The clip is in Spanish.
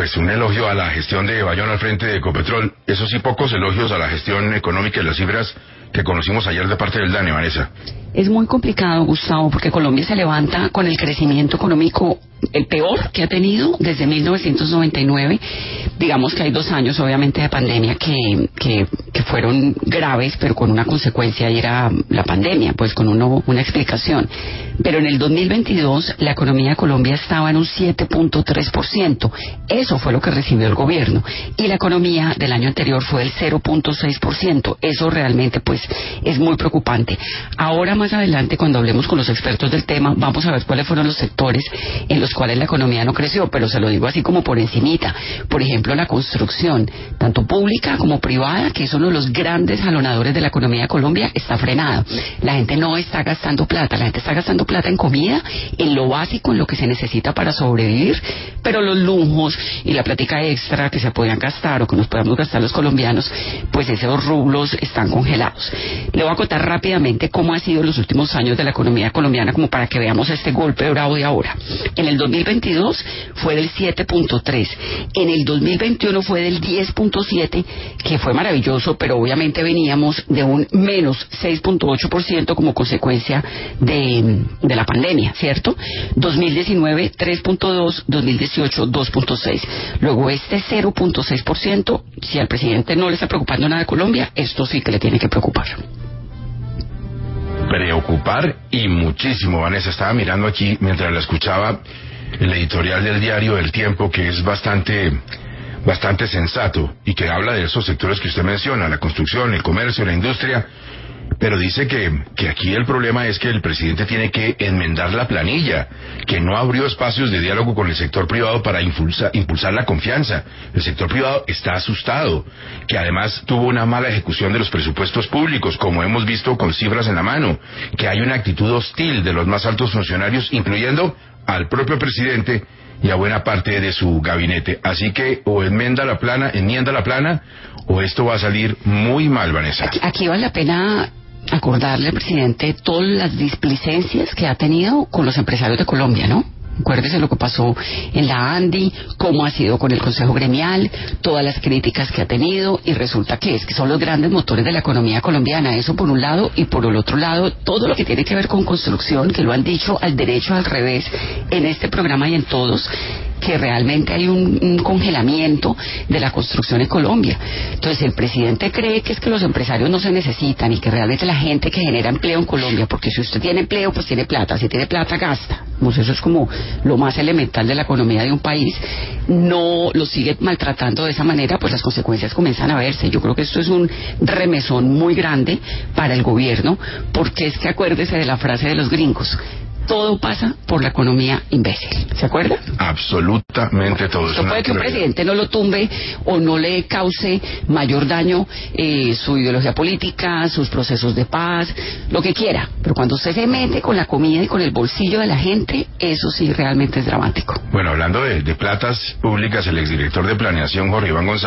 Pues un elogio a la gestión de Bayón al frente de Ecopetrol. Eso sí, pocos elogios a la gestión económica y las cifras que conocimos ayer de parte del DANE, Vanessa. Es muy complicado, Gustavo, porque Colombia se levanta con el crecimiento económico el peor que ha tenido desde 1999. Digamos que hay 2 años, obviamente, de pandemia que fueron graves, pero con una consecuencia, y era la pandemia, pues con una explicación. Pero en el 2022 la economía de Colombia estaba en un 7.3%. Eso fue lo que recibió el gobierno. Y la economía del año anterior fue del 0.6%. Eso realmente, pues, es muy preocupante. Ahora, más adelante, cuando hablemos con los expertos del tema, vamos a ver cuáles fueron los sectores en los cuales la economía no creció, pero se lo digo así como por encimita. Por ejemplo, la construcción, tanto pública como privada, que es uno de los grandes jalonadores de la economía de Colombia, está frenada. La gente no está gastando plata, la gente está gastando plata en comida, en lo básico, en lo que se necesita para sobrevivir, pero los lujos y la plática extra que se podían gastar o que nos podamos gastar los colombianos, pues esos rublos están congelados. Le voy a contar rápidamente cómo ha sido los últimos años de la economía colombiana, como para que veamos este golpe bravo de ahora. En el 2022 fue del 7.3, en el 2021 fue del 10.7, que fue maravilloso, pero obviamente veníamos de un menos 6.8% como consecuencia de la pandemia, ¿cierto? 2019 3.2, 2018 2.6. Luego este 0.6%, si al presidente no le está preocupando nada de Colombia, esto sí que le tiene que preocupar. Preocupar y muchísimo, Vanessa. Estaba mirando aquí mientras la escuchaba el editorial del diario El Tiempo, que es bastante sensato y que habla de esos sectores que usted menciona, la construcción, el comercio, la industria, pero dice que aquí el problema es que el presidente tiene que enmendar la planilla, que no abrió espacios de diálogo con el sector privado para impulsar la confianza. El sector privado está asustado, que además tuvo una mala ejecución de los presupuestos públicos, como hemos visto con cifras en la mano, que hay una actitud hostil de los más altos funcionarios, incluyendo al propio presidente y a buena parte de su gabinete. Así que o enmienda la plana, o esto va a salir muy mal, Vanessa. Aquí vale la pena acordarle al presidente todas las displicencias que ha tenido con los empresarios de Colombia, ¿no? Acuérdese lo que pasó en la ANDI, cómo ha sido con el Consejo Gremial, todas las críticas que ha tenido, y resulta que son los grandes motores de la economía colombiana. Eso por un lado, y por el otro lado, todo lo que tiene que ver con construcción, que lo han dicho al derecho, al revés, en este programa y en todos, que realmente hay un congelamiento de la construcción en Colombia. Entonces el presidente cree que es que los empresarios no se necesitan y que realmente la gente que genera empleo en Colombia, porque si usted tiene empleo, pues tiene plata, si tiene plata, gasta. Pues eso es como lo más elemental de la economía de un país. No lo sigue maltratando de esa manera, pues las consecuencias comienzan a verse. Yo creo que esto es un remesón muy grande para el gobierno, porque es que acuérdese de la frase de los gringos: todo pasa por la economía imbécil. ¿Se acuerda? Absolutamente todo. No puede que un presidente no lo tumbe o no le cause mayor daño su ideología política, sus procesos de paz, lo que quiera. Pero cuando usted se mete con la comida y con el bolsillo de la gente, eso sí realmente es dramático. Bueno, hablando de platas públicas, el exdirector de Planeación, Jorge Iván González,